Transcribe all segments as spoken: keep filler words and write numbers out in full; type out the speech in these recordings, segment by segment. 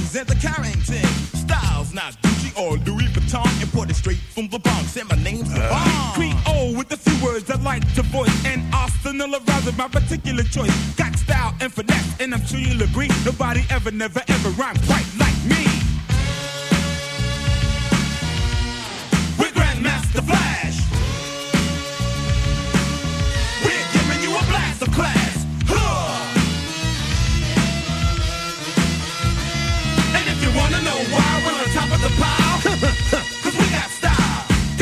represent the Carrington. Styles not Gucci or Louis Vuitton, imported straight from the Bronx, and my name's the Bomb. Creole with a few words I like to voice, and arsenal of rhymes my particular choice. Got style and finesse, and I'm sure you'll agree, nobody ever, never, ever rhymed quite like me. We're Grandmaster Flash. We're giving you a blast of class. Huh. And if you wanna know why we're on top of the pile, cause we got style.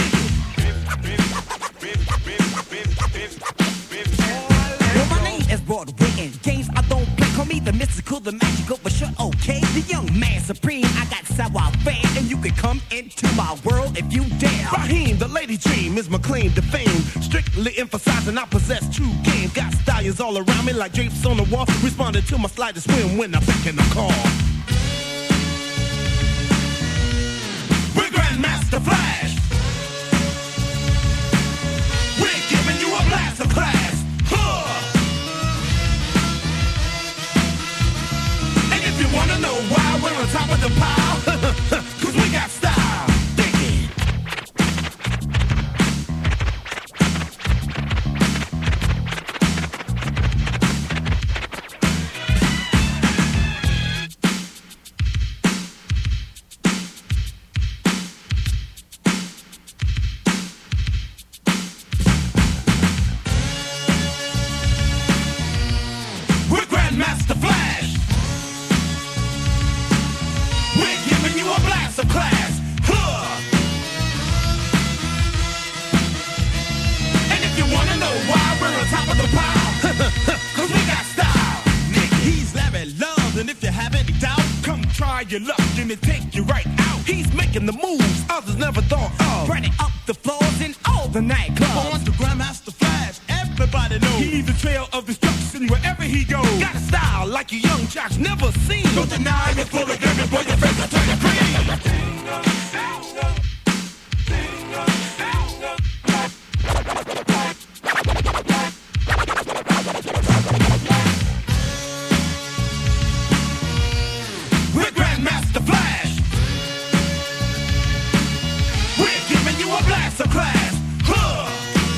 Well, my name is Broadway, and games I don't play. Call me the mystical, the magical, but sure, okay. The young man supreme, I got savoir faire, and you can come into my world if you dare. Raheem, the lady dream, is my claim to fame. Strictly emphasizing I possess true game. Got stallions all around me like drapes on the wall. Responding to my slightest whim when I back in the call. We're Grandmaster Flash. We're giving you a blast of class. Huh. And if you wanna know why we're on top of the pile, cause we got style. Dig it. We're Grandmaster Flash. We're giving you a blast of class. Huh. And if you wanna know why we're on top of the pile, cause we got style. Nigga, he's Larry Love, and if you have any doubt, come try your luck and it take you right out. He's making the moves others never thought of. Running up the floors in all the nightclubs. On to Grandmaster Flash, everybody knows. He leaves a trail of destruction wherever he goes. Got a style like you young jocks never seen. Don't deny you're full of glimmer, boy, your face will turn you green. We're Grandmaster Flash. We're giving you a blast of class. Huh.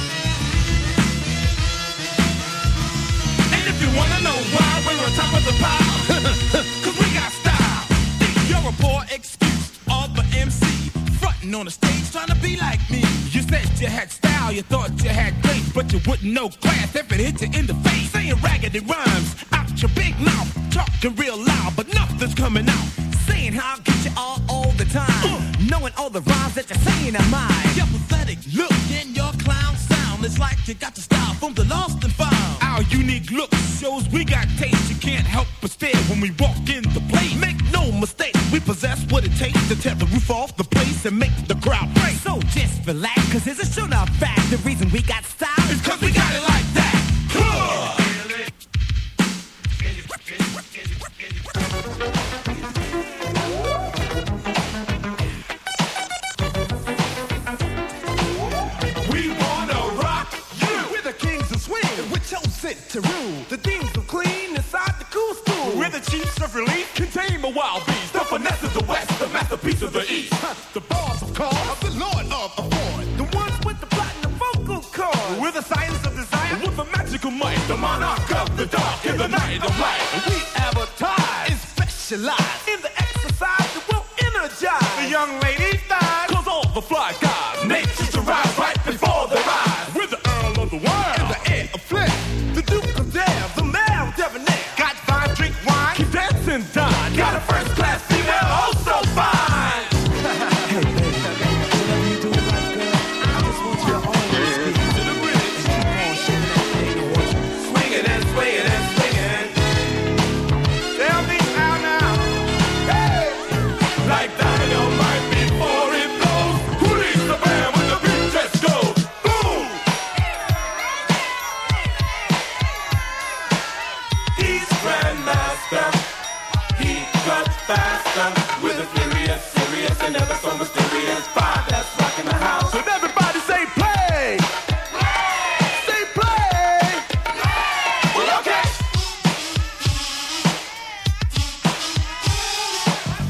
And if you wanna know why we're on top of the pile, cause we got style. You're a poor excuse of an M C, frontin' on the stage trying to be like me. You said you had style, you thought you had grace, but you wouldn't know class if it hit you in the face. Saying raggedy rhymes out your big mouth, talking real loud, but nothing's coming out. Saying how I get you all, all the time. Uh. Knowing all the rhymes that you're saying are mine. Your pathetic look and your clown sound, it's like you got the style from the lost and found. Our unique look shows we got taste. You can't help but stare when we walk in the place. Make no mistake, we possess what it takes to tear the roof off the place and make the crowd break. So just relax, cause it's a sure enough fact. The reason we got style It's cause we got it like that. Huh. We wanna rock you. We're the kings of swing, we're chosen to rule. The things are clean inside the cool school. We're the chiefs of relief, contain the wild beast. The finesse of the west, the masterpiece of the east. The bars of cars, the lord of afford. The ones with the platinum vocal cords. We're the science of desire, with a magical might. The monarch of the dark in the night of light. We advertise and specialize in the exercise that will energize The young ladies die, cause all the fly guys nature's to rise right before their eyes. We're the Earl of the world, and the heir of flair. The Duke of Dare, the mayor of Debonair. got five, drink wine, keep dancing, dine. Got a first class female, oh so fine. Hey baby, whatever you do in life, girl, I just want you to always be To the bridge, keep on shaking that thing and watch it. swinging and swinging and swinging. Tell me how now, hey, like dynamite before it blows. Who leads the band when the beat just goes? Boom! He's Grandmaster. He cuts faster with a furious, serious, and ever so mysterious vibe that's rocking the house. So everybody say play! Say play! Well, okay.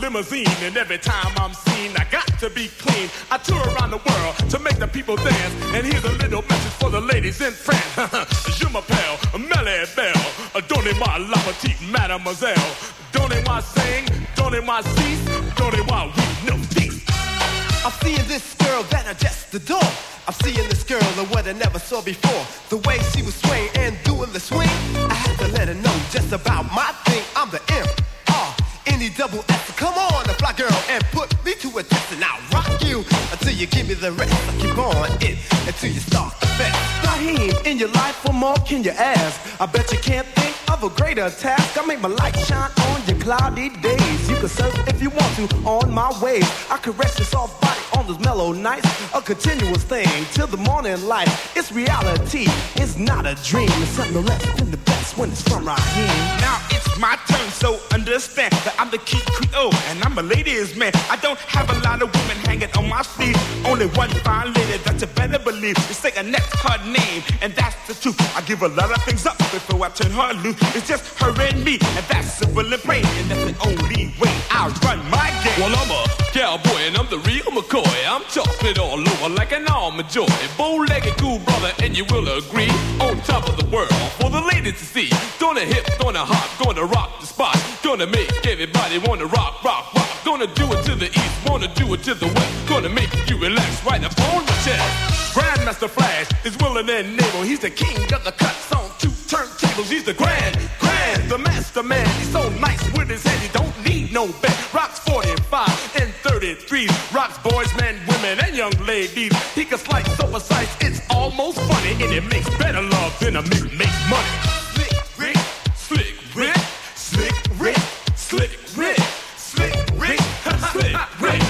limousine, and every time I'm seen, I got to be clean. I tour around the world to make the people dance, and here's a little message for the ladies in France. Je m'appelle Melly Belle, donnez-moi la petite mademoiselle. Donnez-moi sing, donnez-moi cease, donnez-moi oui, no peace. I'm seeing this girl that I just adore. I'm seeing this girl and what I never saw before. The way she was swaying and doing the swing, I had to let her know just about my thing. I'm the M R N E double S. Come on, the fly girl, and put me to a test, and I'll rock you until you give me the rest. I keep on it until you start the fest. Naheem, in your life, what more can you ask? I bet you can't think of a greater task. I make my light shine on your cloudy days. You can surf if you want to on my waves. I caress your soft body on those mellow nights. A continuous thing till the morning light. It's reality, it's not a dream. It's something no less than the best when it's from Raheem. Now it's my turn, so understand that I'm the key Creole, and I'm a ladies' man. I don't have a lot of women hanging on my sleeve. Only one fine lady that you better believe. You say Annette's her name, and that's the truth. I give a lot of things up before I turn her loose. It's just her and me, and that's simple and plain, and that's the only way I'll run my game. Well, I'm a cowboy, and I'm the real McCoy. I'm chocolate all over like an almond joy. Bow-legged cool brother, and you will agree. On top of the world for the ladies to see. Gonna hip, gonna hop, gonna rock the spot. Gonna make everybody wanna rock, rock, rock. Gonna do it to the east, wanna do it to the west. Gonna make you relax right up on the chest. Grandmaster Flash is willing and able. He's the king of the cuts on two turntables. He's the grand, grand, the master man. He's so nice with his head, he don't need no bed. Rocks forty-five and thirty-threes. Rocks boys, men, women, and young ladies. He can slice so precise, it's almost funny. And it makes better love than a mix makes money. Slick Rick, Slick Rick, Slick Rick, Slick Rick, Slick Rick, Slick Rick.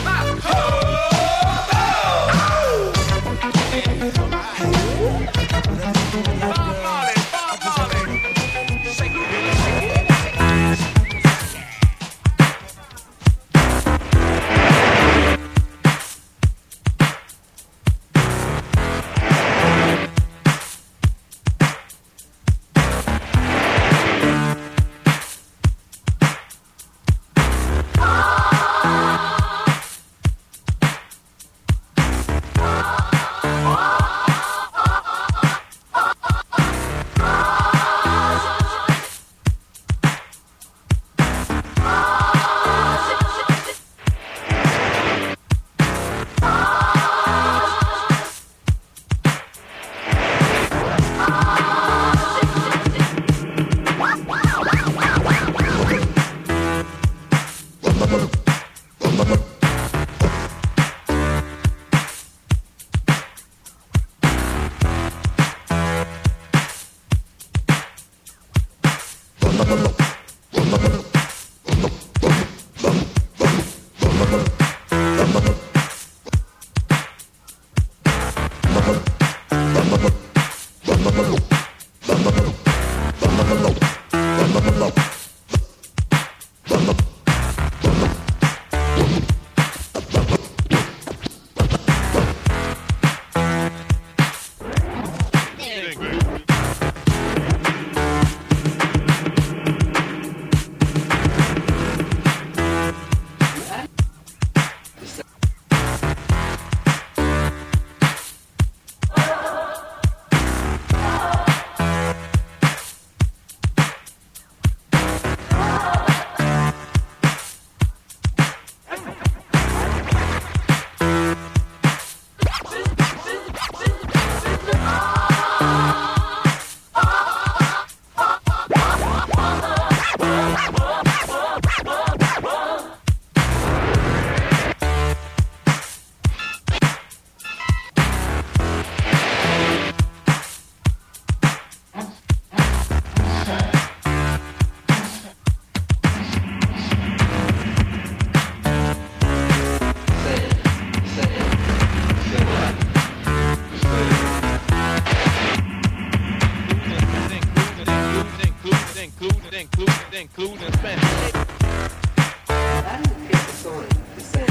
including Spanish. I didn't get the song the same.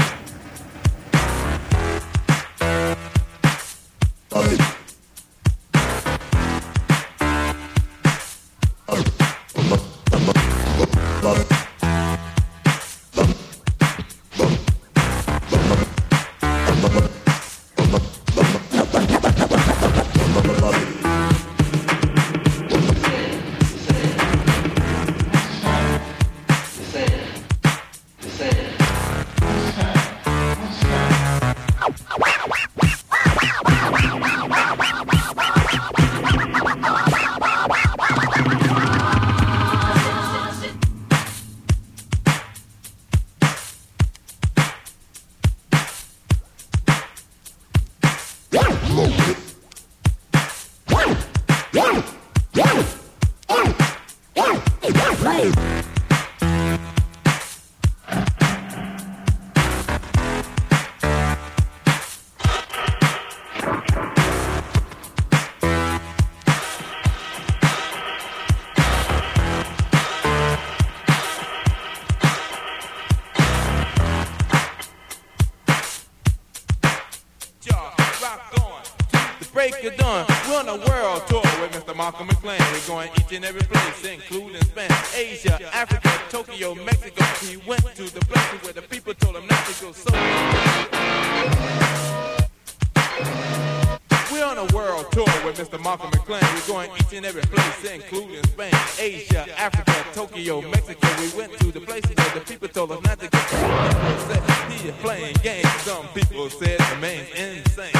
you doing? We're on a world tour with Mister Malcolm McLean. We're going each and every place, including Spain, Asia, Africa, Tokyo, Mexico. He went to the places where the people told him not to go. So we're on a world tour with Mister Malcolm McLean. We're going each and every place, including Spain, Asia, Africa, Tokyo, Mexico. We went to the places where the people told us not to go. Some people said he is playing games. Some people said the man's insane.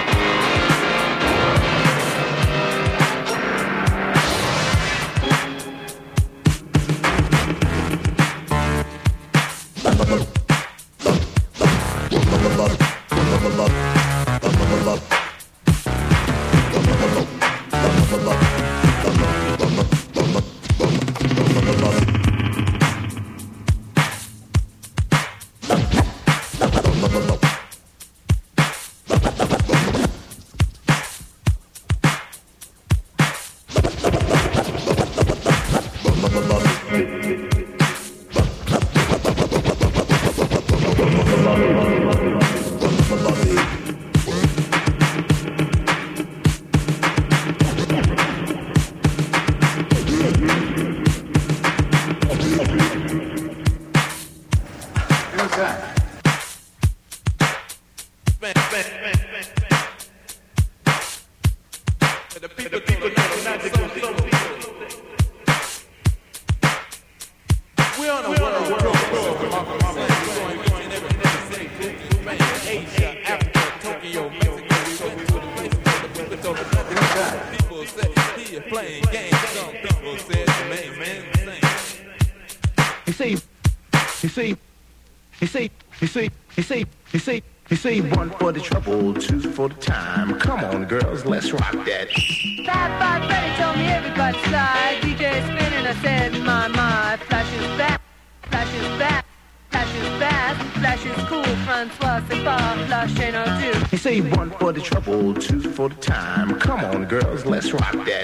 One for the trouble, two for the time. Come on, girls, let's rock that. Five, five, Freddy told me everybody slide. D J spinning, I said, my, my. Flash is back, flash is back, flash is fast, flash is cool. Francois, c'est pas, flash ain't no do. He say one for the trouble, two for the time. Come on, girls, let's rock that.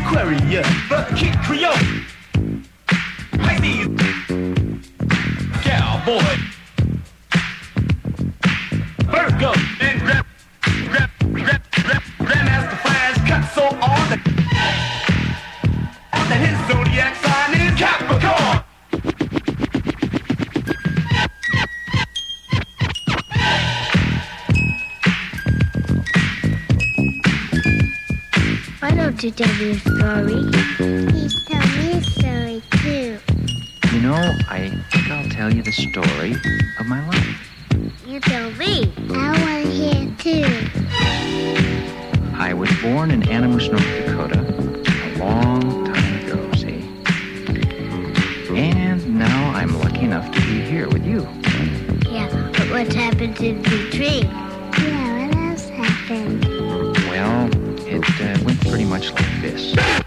Aquarius, the Kid Creole, Pisces, Cowboy, Virgo, and Grab, Grab, Grab, Grab, Grandmaster Flash cut so on the, that his zodiac sign is Capricorn. Why don't you tell me a story? Please tell me a story too. You know, I think I'll tell you the story of my life. You tell me. I want to hear too. I was born in Animus, North Dakota, a long time ago, see? And now I'm lucky enough to be here with you. Yeah, but what's happened in between? Yeah, what else happened? Well, it uh, went pretty much like this.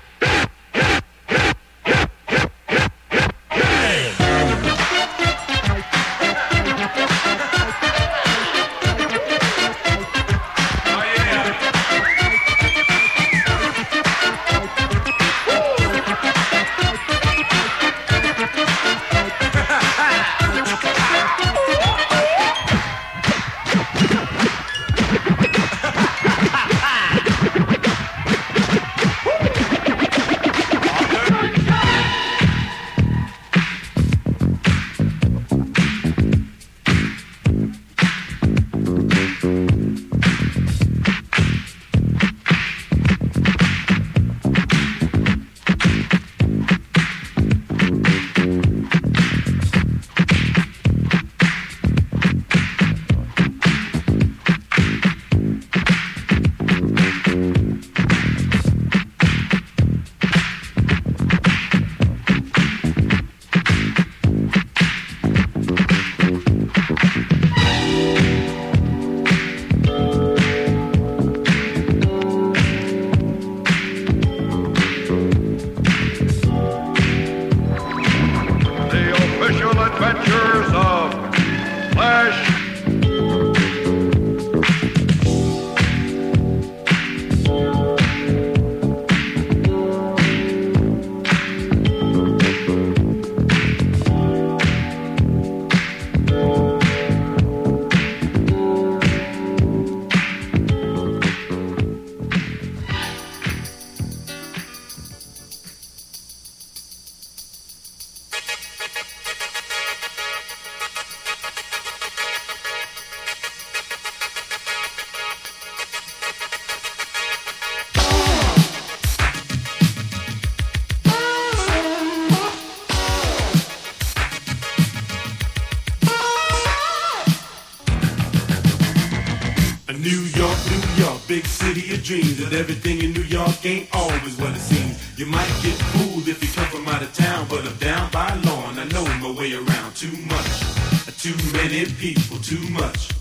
Big city of dreams, and everything in New York ain't always what it seems. You might get fooled if you come from out of town, but I'm down by law and I know my way around. Too much, too many people, too much,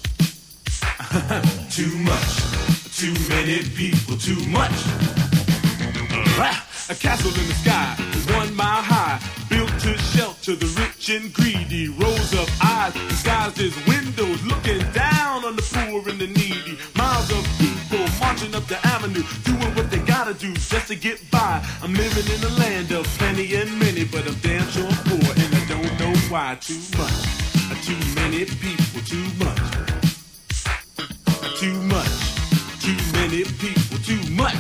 too much, too many people, too much. A castle in the sky, one mile high, built to shelter the rich and greedy. Rows of eyes disguised as windows, looking down on the poor and the needy. Miles of people marching up the avenue, doing what they gotta do just to get by. I'm living in a land of plenty and many, but I'm damn sure poor and I don't know why. Too much, too many people, too much, too much, too many people, too much.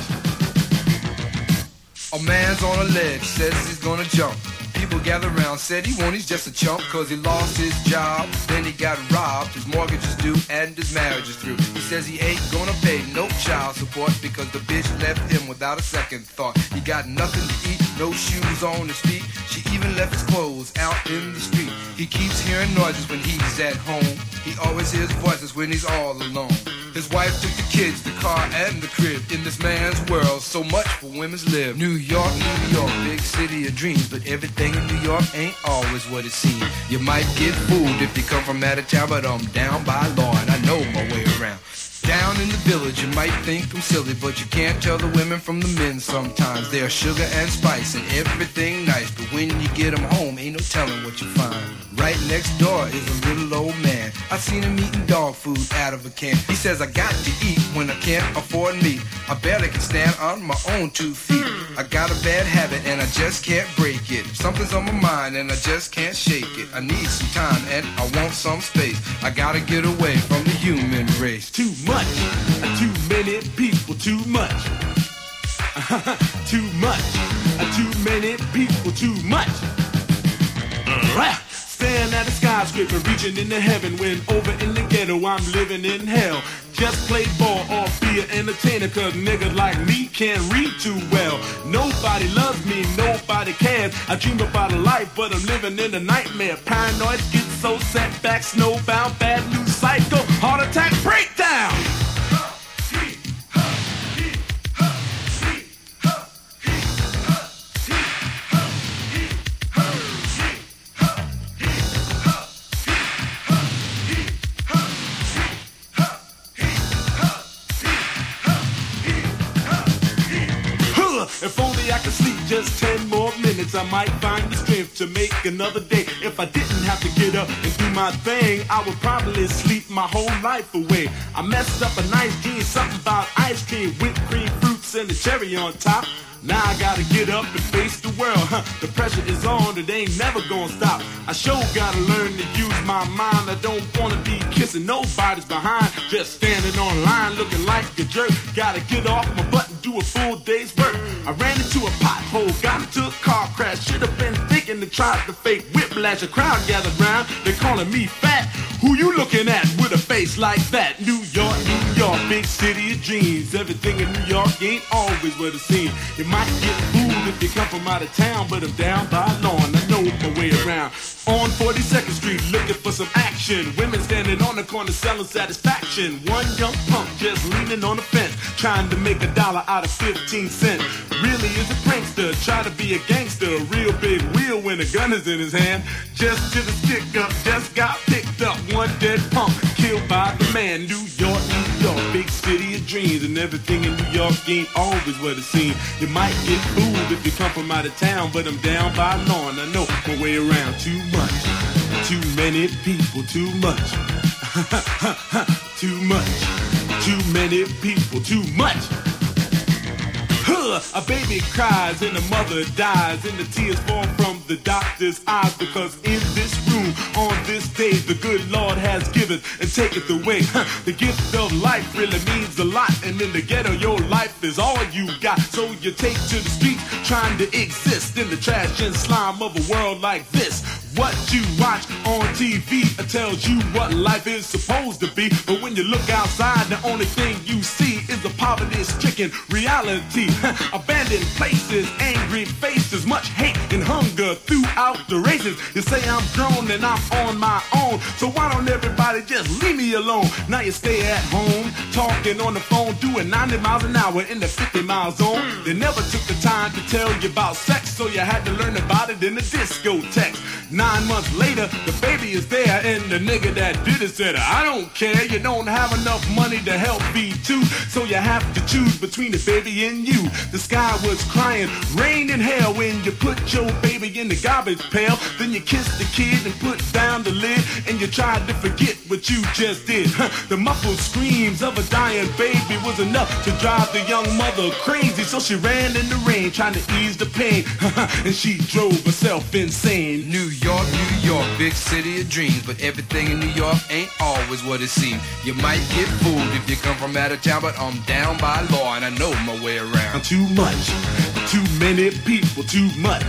A man's on a ledge, says he's gonna jump. People gather around, said he won't, he's just a chump, cause he lost his job, then he got robbed, his mortgage is due, and his marriage is through. He says he ain't gonna pay no child support, because the bitch left him without a second thought. He got nothing to eat, no shoes on his feet, she even left his clothes out in the street. He keeps hearing noises when he's at home, he always hears voices when he's all alone. His wife took the kids, the car, and the crib. In this man's world, so much for women's live. New York, New York, big city of dreams, but everything in New York ain't always what it seems. You might get fooled if you come from out of town, but I'm down by law and I know my way around. Down in the village, you might think I'm silly, but you can't tell the women from the men sometimes. They're sugar and spice and everything nice, but when you get them home, ain't no telling what you find. Right next door is a little old man. I seen him eating dog food out of a can. He says, I got to eat when I can't afford meat. I barely can stand on my own two feet. I got a bad habit and I just can't break it. Something's on my mind and I just can't shake it. I need some time and I want some space. I gotta get away from the human race. Too much, too many people, too much. Too much, too many people, too much. Staring at the skyscraper, reaching into heaven, when over in the ghetto I'm living in hell. Just play ball or be an entertainer, cause niggas like me can't read too well. Nobody loves me, nobody cares. I dream about a life, but I'm living in a nightmare. Paranoid, schizo, setback, snowbound, bad news cycle, heart attack, breakdown. If only I could sleep just ten more minutes, I might find the strength to make another day. If I didn't have to get up and do my thing, I would probably sleep my whole life away. I messed up a nice dream, something about ice cream, whipped cream, fruits, and the cherry on top. Now I gotta get up and face the world, huh? The pressure is on, it ain't never gonna stop. I sure gotta learn to use my mind. I don't wanna be kissing nobody's behind, just standing on line looking like a jerk. Gotta get off my butt and do a full day's work. I ran into a pothole, got into a car crash. Should've been thinking to try to fake whiplash. A crowd gathered round, they calling me fat. Who you looking at with a face like that? New York, New York, big city of dreams. Everything in New York ain't always what it seems. You might get fooled if you come from out of town, but I'm down by lawn, I know my way around. On forty-second Street, looking for some action. Women standing on the corner selling satisfaction. One young punk just leaning on the fence, trying to make a dollar out of fifteen cents. Really is a prankster, try to be a gangster. A real big wheel when a gun is in his hand. Just to the stick up, just got picked up. One dead punk, killed by the man. New York, New York, big city of dreams. And everything in New York ain't always what it seems. You might get fooled if you come from out of town, but I'm down by lawn, I know my way around. Too much, too many people, too much. Too much, too many people, too much. Huh, a baby cries and the mother dies, and the tears fall from the doctor's eyes, because in this room on this day the good Lord has given and taketh away. The gift of life really means a lot, and in the ghetto your life is all you got. So you take to the streets trying to exist in the trash and slime of a world like this. What you watch on T V tells you what life is supposed to be, but when you look outside, the only thing you see is a poverty-stricken reality. Abandoned places, angry faces, much hate and hunger throughout the races. You say I'm grown and I'm on my own, so why don't everybody just leave me alone? Now you stay at home, talking on the phone, doing ninety miles an hour in the fifty mile zone. They never took the time to tell you about sex, so you had to learn about it in the discotheques. Nine months later, the baby is there, and the nigga that did it said, I don't care, you don't have enough money to help feed two, so you have to choose between the baby and you. The sky was crying, rain and hail, when you put your baby in the garbage pail. Then you kissed the kid and put down the lid, and you tried to forget what you just did. The muffled screams of a dying baby was enough to drive the young mother crazy, so she ran in the rain trying to ease the pain, and she drove herself insane. New York, New York, big city of dreams, but everything in New York ain't always what it seems. You might get fooled if you come from out of town, but I'm down by law and I know my way around. Too much, too many people, too much.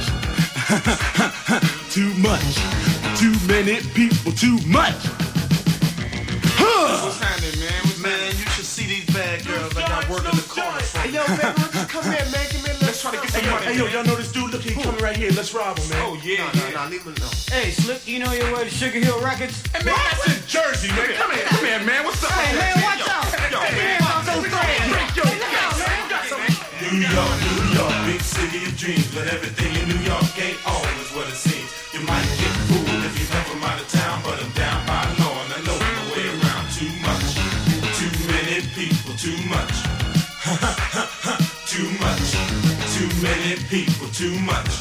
Too much, too many people, too much. What's happening, man? What's man, happening? You should see these bad girls I got working the corner for. Hey, yo, baby, let's come here, man. Give me a Let's try to get some money. Hey, yo, y'all know this dude? Look, he coming right here. Let's rob him, man. Oh, yeah, no, yeah. No, no, leave him alone. Hey, Slick, you know your way to Sugar Hill Records? Hey, man, that's in Jersey, man. Come here, come here, man. What's up? Hey, man, watch out. Yo, Hey, man. man, I'm so sorry. Break your New York, New York, big city of dreams, but everything in New York ain't always what it seems. You might get fooled if you come from out of town, but I'm down by law and I know my way around. Too much, too many people. much. Too much. Too many people, too much.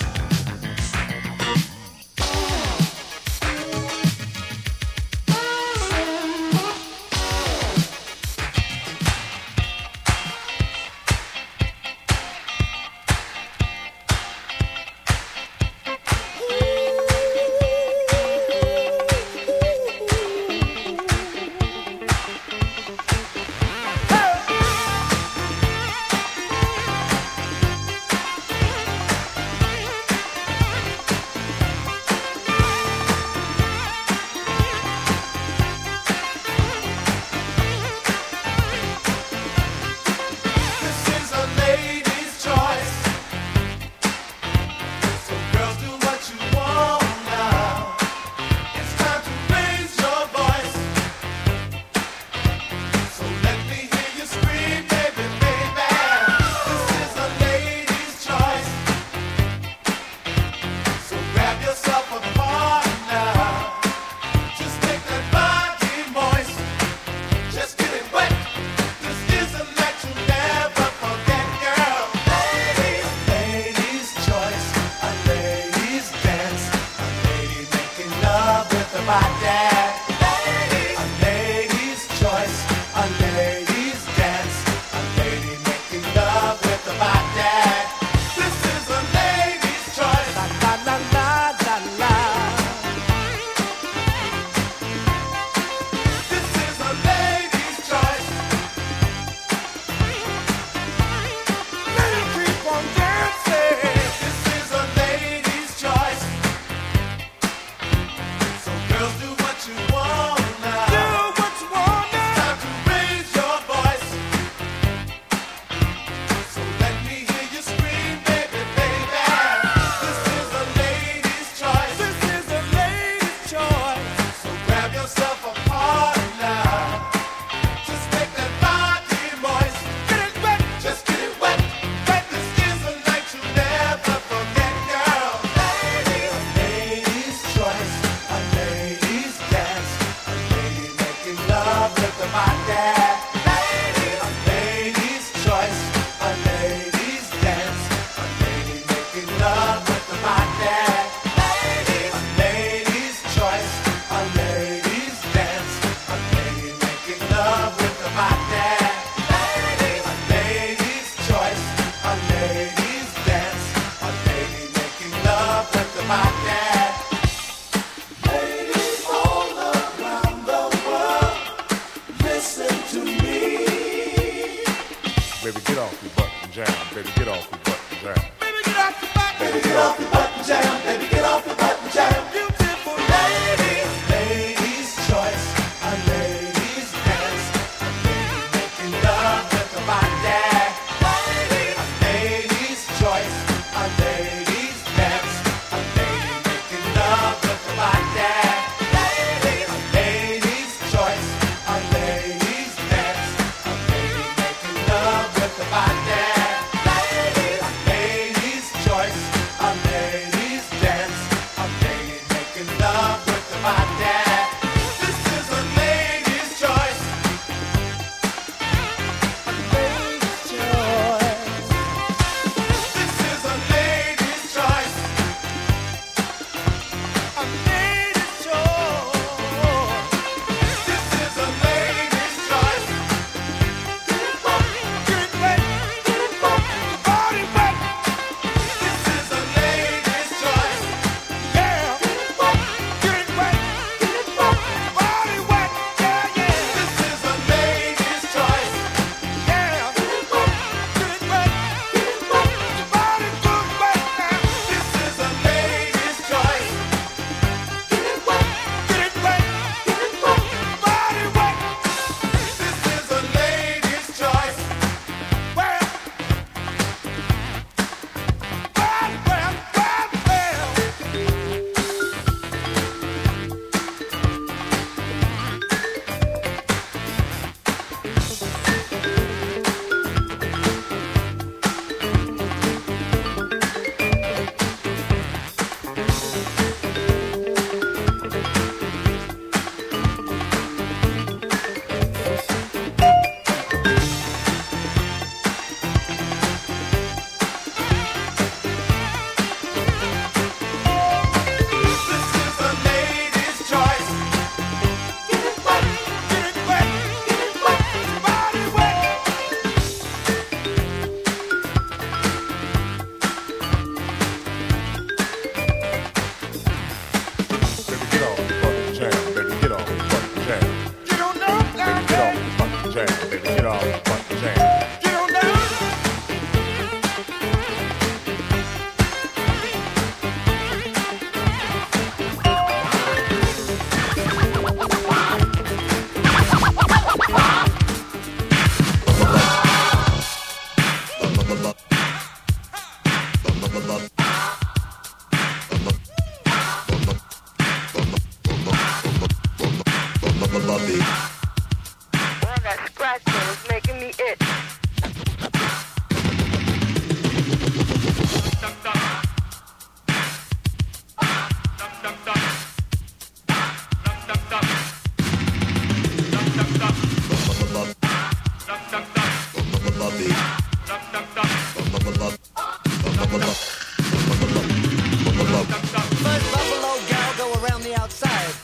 Ladies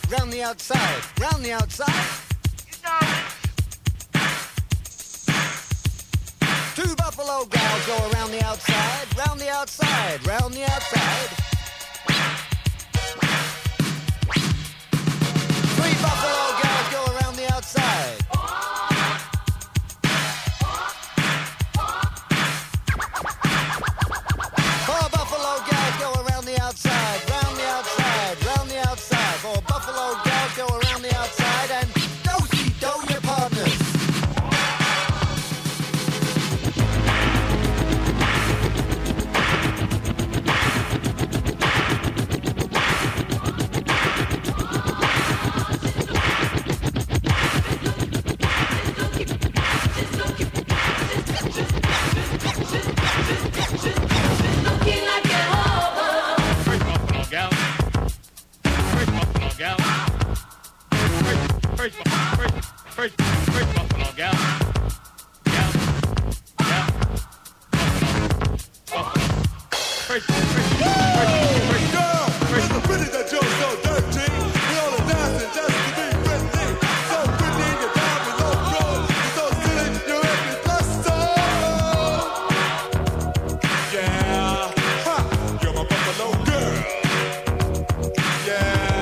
round the outside, round the outside. You know it. Two buffalo gals go around the outside, round the outside, round the outside. Three buffalo gals go around the outside. Four buffalo gals go around the outside, round the outside, round the outside. Four buffalo gals go around the outside and do-si-do your partners. First, first, first, first buffalo gal, gal, gal, buffalo, buffalo. First, first, first, first, girl, it's the pretty that you're so dirty. We all are dancing just to be friendly. So pretty, you're down below, bro. You're so silly, you're every plus so. Yeah, ha, you're my buffalo girl. Yeah.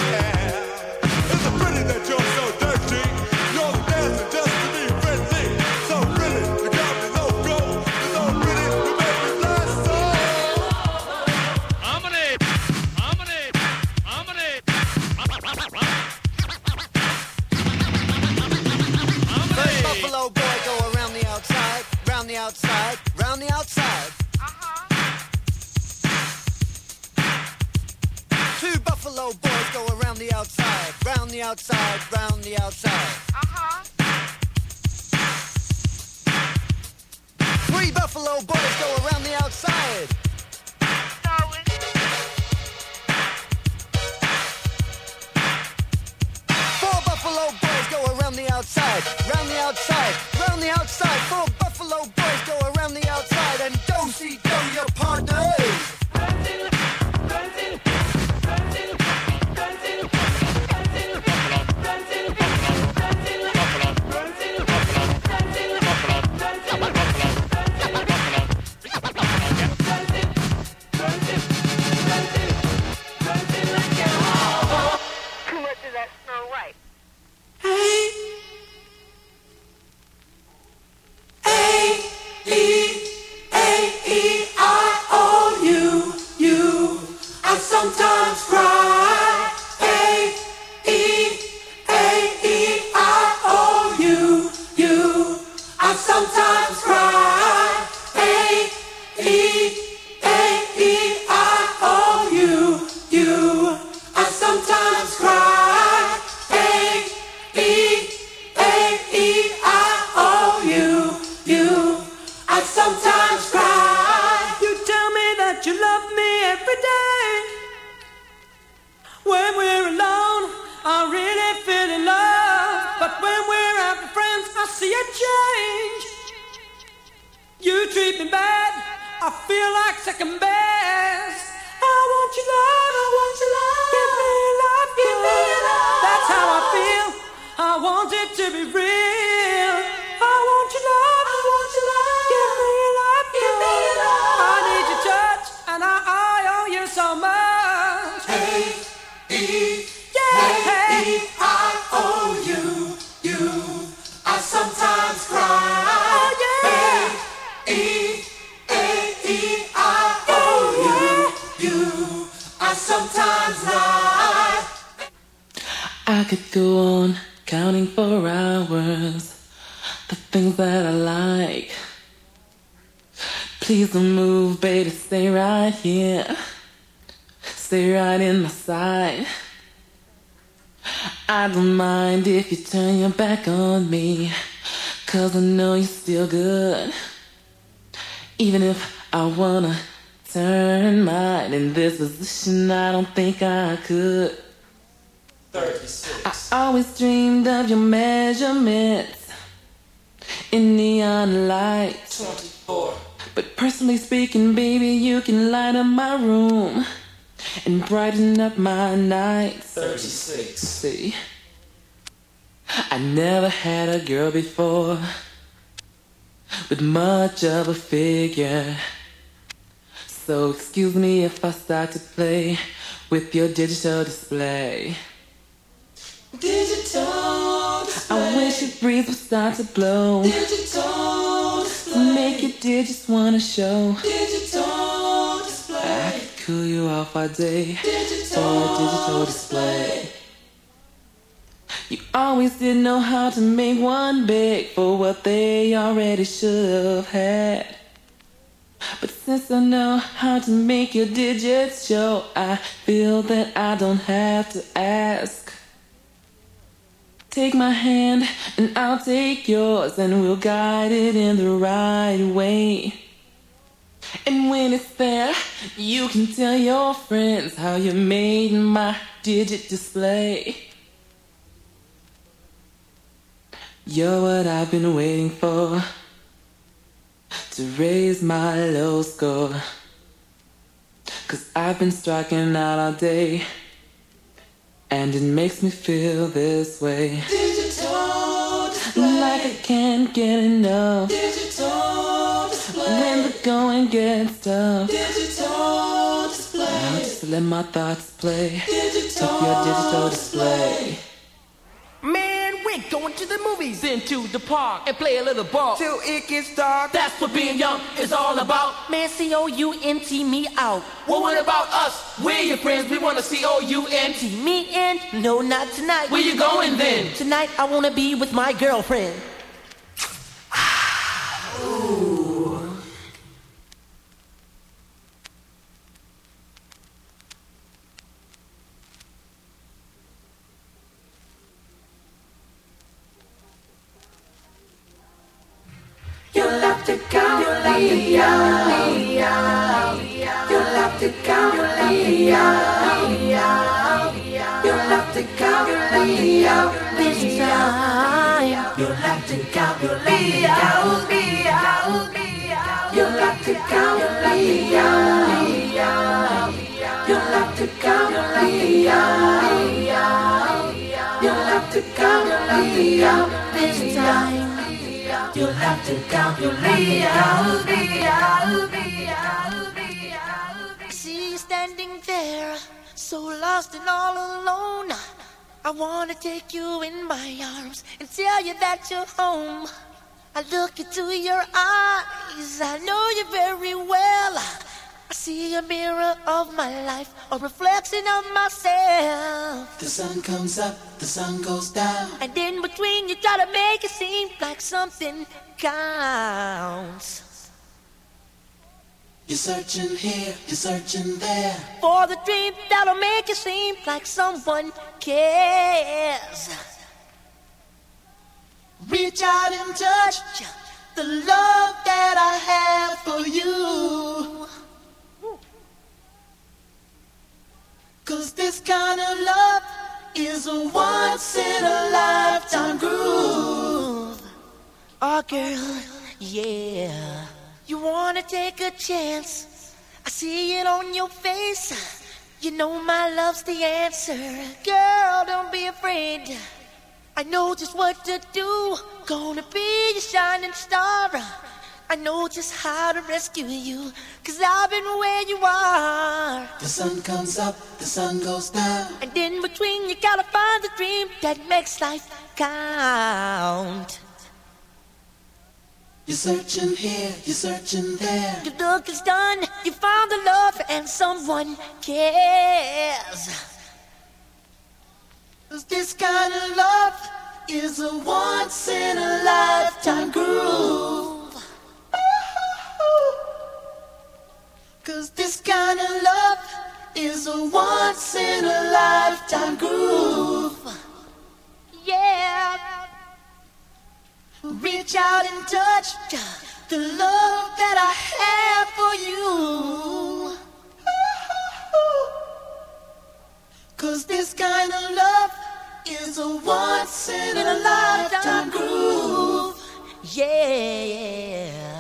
Outside, round the outside. Uh-huh. Two buffalo boys go around the outside, round the outside, round the outside. Uh-huh. Three buffalo boys go around the outside. Four buffalo boys go around the outside, round the outside, round the outside. Four buffalo boys go around the outside and do-si-do your partners. Too much of that Snow White. Sometimes cry, A, E, A, E, I, O, U, U. I sometimes cry, A, E, A, E, I, O, U, U. I sometimes cry, A, E, A, E, I, O, U, U. I sometimes cry. You tell me that you love me every day. When we're alone, I really feel in love. But when we're out with friends, I see a change. You treat me bad, I feel like second best. I want your love, I want your love. Give me love, give me love. That's how I feel, I want it to be real. I want your love, I want your love. Give me love, give me love. I need your touch, and I, I owe you so much. Hey. E, yeah. A, E, I, O, U, U. I sometimes cry. Oh, yeah. A, E, A, E, I, O, U, U. I sometimes lie. I could go on counting for hours the things that I like. Please don't move, baby, stay right here. Stay right in my side. I don't mind if you turn your back on me, 'cause I know you're still good. Even if I wanna turn mine in this position, I don't think I could. thirty-six. I always dreamed of your measurements in neon lights. twenty-four. But personally speaking, baby, you can light up my room. and brighten up my nights. thirty-six. See, I never had a girl before with much of a figure. So excuse me if I start to play with your digital display. Digital display. I wish your breeze would start to blow. Digital display. To make your digits wanna show. Digital display. I could cool you off all day Digital for a digital display. You always did know how to make one big for what they already should have had. But since I know how to make your digits show, I feel that I don't have to ask. Take my hand and I'll take yours, and we'll guide it in the right way. And when it's there, you can tell your friends how you made my digit display. You're what I've been waiting for, to raise my low score. Cause I've been striking out all day, and it makes me feel this way. Digital display. Like I can't get enough. Digital display. When the going gets tough, Digital display. I'll just let my thoughts play Digital with your digital display. Man, we're going to the movies, Into the park and play a little ball. till it gets dark. That's what being young is all about. Man, C O U N T me out. Well, what about us? We're your friends. We want to see O U N T. Me in? No, not tonight. Where you going then? Tonight I wanna be with my girlfriend. You'll have to count me out. You'll have to count me out. You'll have to count me out this time. You'll have to count me out. You'll have to count me out. You'll have to count me out. You'll have to count me out this time. You'll have to count me out, me out, me out, me out. I see you standing there, so lost and all alone. I wanna take you in my arms and tell you that you're home. I look into your eyes, I know you very well. I see a mirror of my life, a reflection of myself. The sun comes up, the sun goes down. And in between you try to make it seem like something counts. You're searching here, you're searching there. For the dream that'll make it seem like someone cares. Reach out and touch the love that I have for you. Cause this kind of love is a once in a lifetime groove. Oh girl, yeah. You wanna take a chance? I see it on your face. You know my love's the answer. Girl, don't be afraid. I know just what to do. Gonna be your shining star. I know just how to rescue you, cause I've been where you are. The sun comes up, the sun goes down. And in between you gotta find the dream that makes life count. You're searching here, you're searching there. Your look is done, you found the love and someone cares. Cause this kind of love is a once in a lifetime groove. Cause this kind of love is a once in a lifetime groove. Yeah. Reach out and touch the love that I have for you. Cause this kind of love is a once in a lifetime groove. Yeah.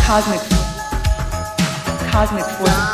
cosmic, cosmic force.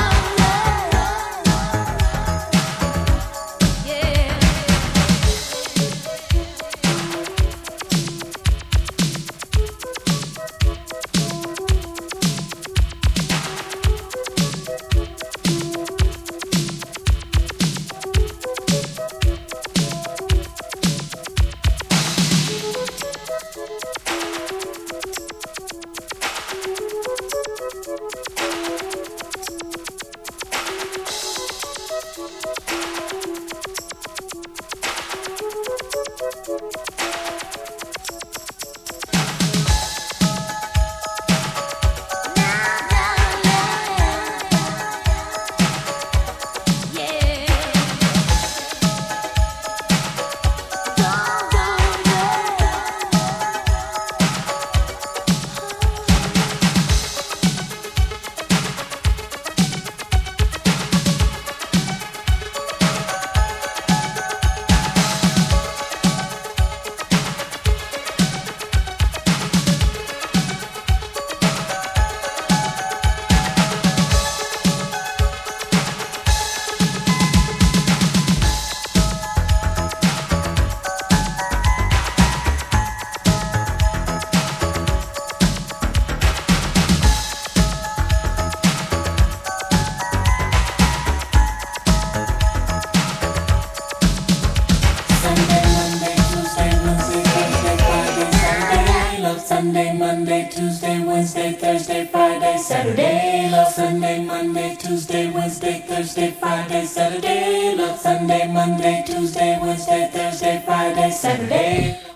Sunday, Monday, Tuesday, Wednesday, Thursday, Friday, Saturday. Love Sunday, Monday, Tuesday, Wednesday, Thursday, Friday, Saturday. Love Sunday, Monday, Tuesday, Wednesday, Thursday, Friday, Saturday.